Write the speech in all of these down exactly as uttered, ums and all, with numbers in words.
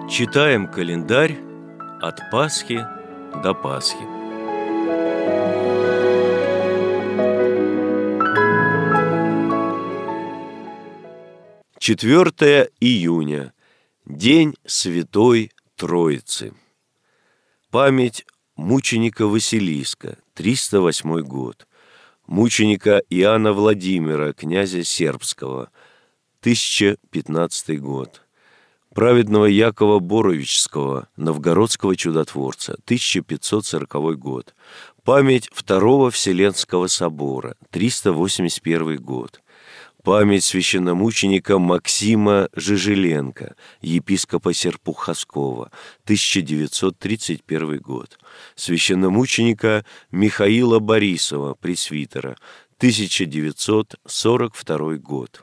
Читаем календарь от Пасхи до Пасхи. четвёртое июня. День Святой Троицы. Память мученика Василиска, триста восьмой год. Мученика Иоанна Владимира, князя Сербского, тысяча пятнадцатый год. Праведного Якова Боровического, новгородского чудотворца, тысяча пятьсот сороковой год. Память Второго Вселенского собора, триста восемьдесят первый год. Память священномученика Максима Жижеленко, епископа Серпуховского, тысяча девятьсот тридцать первый год. Священномученика Михаила Борисова, пресвитера, тысяча девятьсот сорок второй год.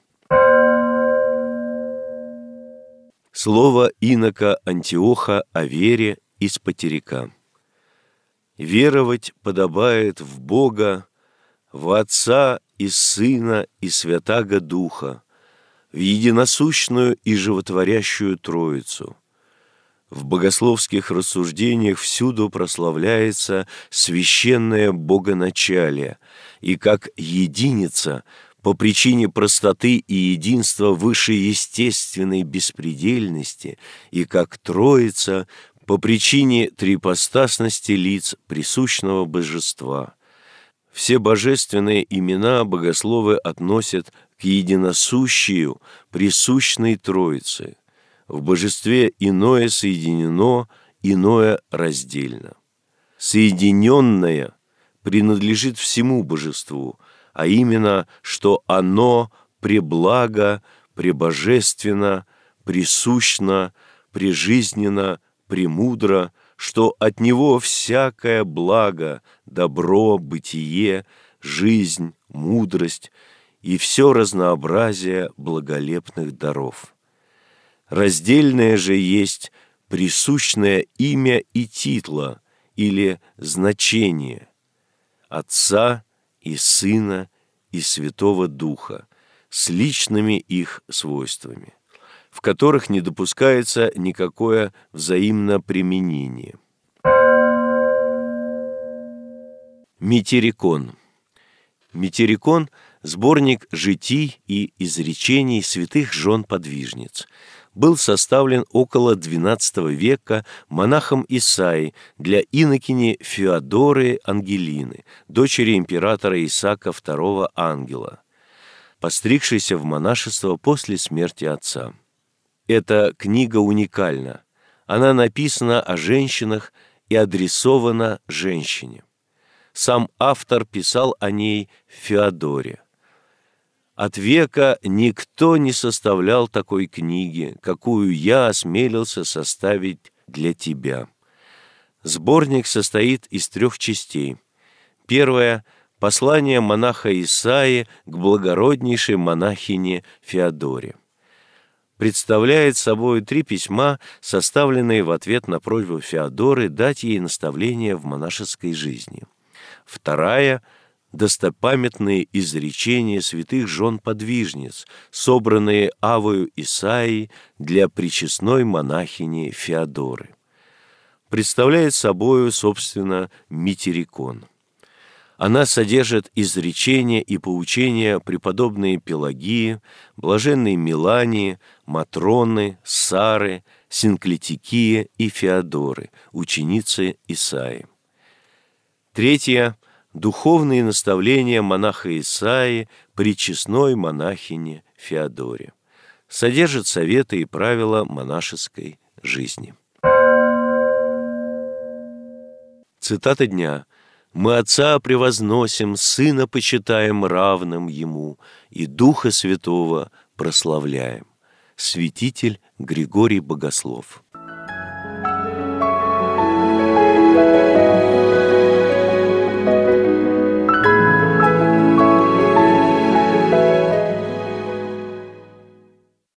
Слово инока Антиоха о вере из Патерика. «Веровать подобает в Бога, в Отца и Сына и Святаго Духа, в единосущную и животворящую Троицу. В богословских рассуждениях всюду прославляется священное богоначалие, и как единица по причине простоты и единства вышеестественной беспредельности, и как Троица по причине трипостасности лиц присущного божества. Все божественные имена богословы относят к единосущию, присущной Троице. В божестве иное соединено, иное раздельно. Соединенное принадлежит всему божеству, а именно, что оно преблаго, пребожественно, присущно, прижизненно, премудро, что от него всякое благо, добро, бытие, жизнь, мудрость и все разнообразие благолепных даров. Раздельное же есть присущное имя и титла или значение Отца и Сына и Святого Духа с личными их свойствами, в которых не допускается никакое взаимноприменение. Митерикон. Митерикон – сборник житий и изречений святых жен-подвижниц. Был составлен около двенадцатого века монахом Исаией для инокини Феодоры Ангелины, дочери императора Исаака второго Ангела, постригшейся в монашество после смерти отца. Эта книга уникальна. Она написана о женщинах и адресована женщине. Сам автор писал о ней Феодоре. От века никто не составлял такой книги, какую я осмелился составить для тебя. Сборник состоит из трех частей. Первая – послание монаха Исаии к благороднейшей монахине Феодоре. Представляет собой три письма, составленные в ответ на просьбу Феодоры дать ей наставления в монашеской жизни. Вторая – достопамятные изречения святых жен-подвижниц, собранные Авою Исаией для пречестной монахини Феодоры. Представляет собою, собственно, Митерикон. Она содержит изречения и поучения преподобной Пелагии, блаженной Милании, Матроны, Сары, Синклитикии и Феодоры, ученицы Исаии. Третье – духовные наставления монаха Исаии пречестной монахине Феодоре. Содержит советы и правила монашеской жизни. Цитата дня. «Мы Отца превозносим, Сына почитаем равным Ему, и Духа Святого прославляем». Святитель Григорий Богослов.